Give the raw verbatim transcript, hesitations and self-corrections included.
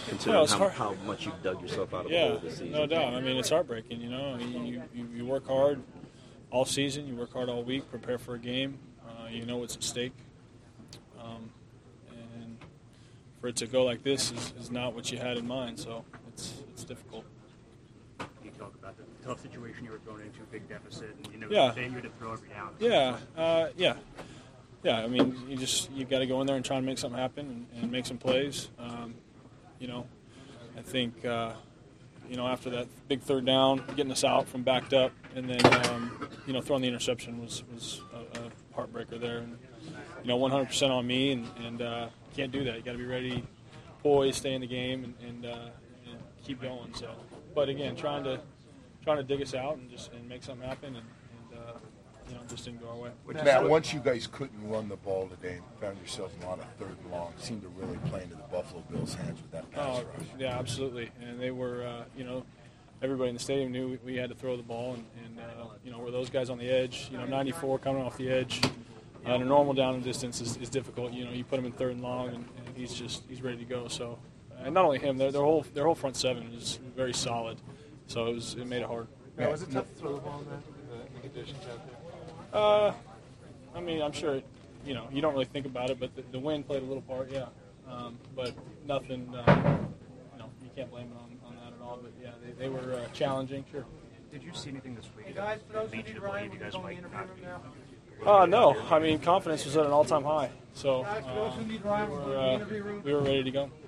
considering Well, how, hard. how much you've dug yourself out of yeah, the hole this season. no doubt. I mean, it's heartbreaking. You know, you, you, you work hard all season. You work hard all week, prepare for a game. Uh, you know what's at stake. Um, and for it to go like this is, is not what you had in mind. So it's it's difficult. You talk about the tough situation you were thrown into, big deficit, and you know, Yeah. you had to throw every down. Yeah, uh, yeah, yeah. I mean, you just you got to go in there and try and make something happen and, and make some plays. Um, you know, I think uh, you know after that big third down, getting us out from backed up, and then um, you know throwing the interception was was a, a heartbreaker there. And you know, one hundred percent on me, and and uh, can't do that. You got to be ready, poised, stay in the game, and, and, uh, and keep going. So, but again, trying to. trying to dig us out and just and make something happen, and, and uh, you know, just didn't go our way. Matt, once you guys couldn't run the ball today and found yourselves in a lot of third and long, it seemed to really play into the Buffalo Bills' hands with that pass Oh, rush. yeah, absolutely. And they were, uh, you know, everybody in the stadium knew we, we had to throw the ball, and, and uh, you know, were those guys on the edge, you know, ninety-four coming off the edge. Uh, and a normal down and distance is, is difficult. You know, you put him in third and long, and, and he's just he's ready to go. So, and not only him, their, their whole their whole front seven is very solid. So it was it made it hard. Yeah, was it tough to throw the ball in that, the, the conditions out there? Uh, I mean, I'm sure, you know, you don't really think about it, but the, the wind played a little part, yeah. Um, but nothing, uh, you know, you can't blame it on, on that at all. But, yeah, they, they were uh, challenging, sure. Did you see anything this week Guys, for those that who made you need believe Ryan, you we're guys going to might the not interview be? room now. Uh, no, I mean, confidence was at an all-time high. So Guys, for uh, those who need Ryan, we, we're were, going to the uh, interview room. we were ready to go.